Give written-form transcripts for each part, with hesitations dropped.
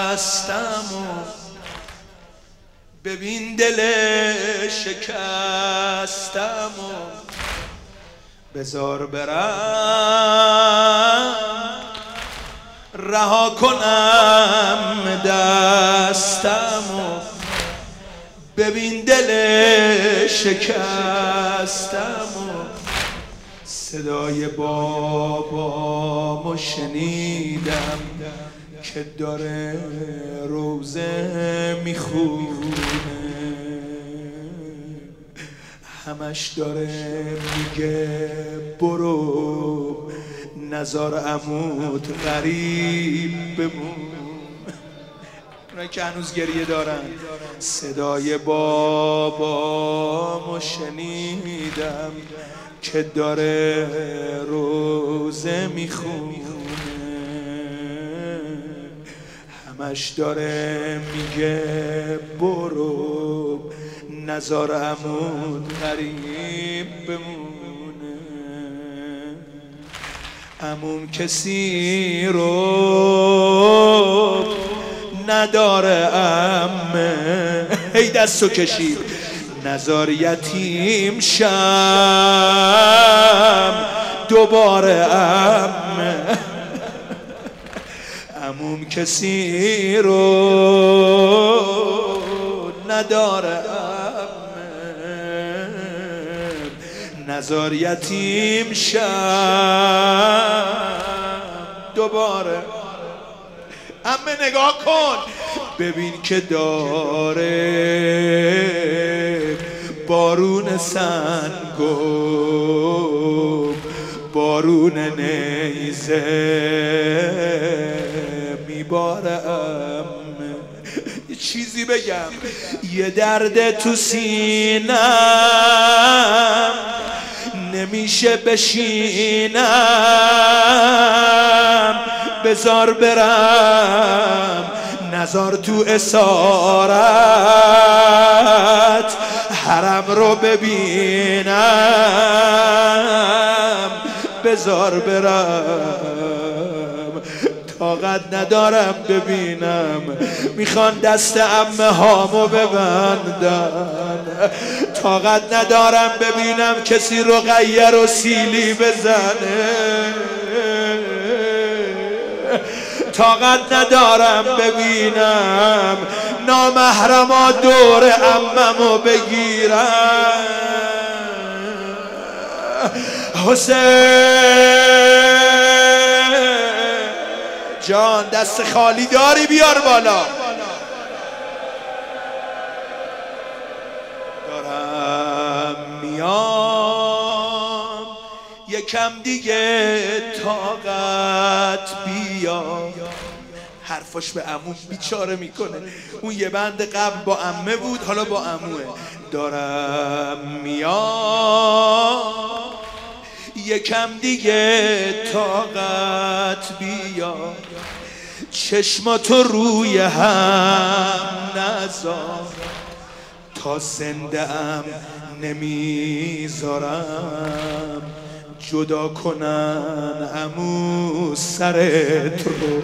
و ببین دل شکستم و بذار برم رها کنم دستم و ببین دل شکستم و صدای بابامو شنیدم که داره روزه میخونه، همش داره میگه برو نزار عمود غریب بمون. اونایی که هنوز گریه دارن صدای بابامو شنیدم که داره روزه میخونه، همش داره میگه برو نزار عمود غریب بمونه. عموم کسی رو نداره عمه، هی دستو کشید نزار یتیم شم دوباره عمه. عموم کسی رو نداره عمه، نزار یتیم شم دوباره. عمه نگاه کن ببین که داره بارون سنگو بارون نیزه میباره. عمه یه چیزی بگم، یه درد تو سینم نمیشه بشینم، بذار برم نزار تو اسارت حرم رو ببینم، بذار برم طاقت ندارم ببینم. میخوان دست عمه هامو ببندن، طاقت ندارم ببینم کسی رو غیر و سیلی بزنه، طاقت ندارم ببینم نامحرما دور عممو بگیرم. حسین جان دست خالی داری بیار بالا. دارم میام یکم دیگه طاقت بیا. حرفاش به عمو بیچاره میکنه. اون یه بند قبل با عمه بود، حالا با عموه. دارم میام یکم دیگه طاقت بیا، چشماتو روی هم نذار، تا زنده ام نمیذارم جدا کنن عمو سرت رو.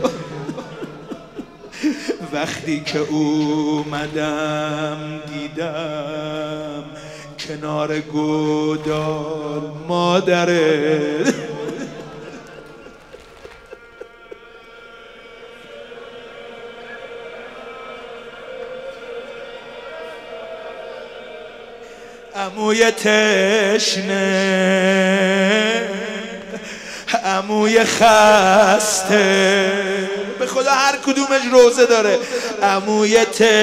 وقتی که اومدم دیدم کنار گودال مادرت، عموی تشنه عموی خسته، به خدا هر کدومش روزه داره. عموی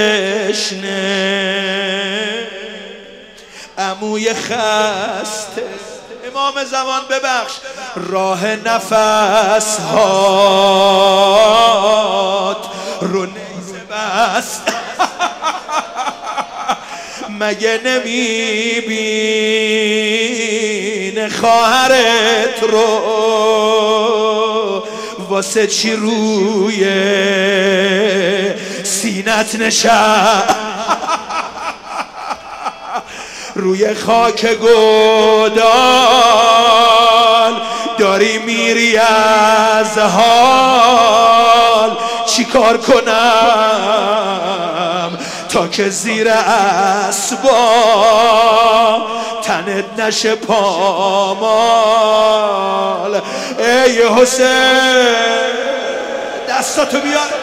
تشنه عموی خسته، امام زمان ببخش راه نفس هات رو نیزه بست. مگه نمیبینه خواهرت رو واسه چی روی سینت نشست؟ روی خاک گودال داری میری از حال، چیکار کنم تا که زیر اسبا تنت نشه پامال. ای حسین دستاتو بیار.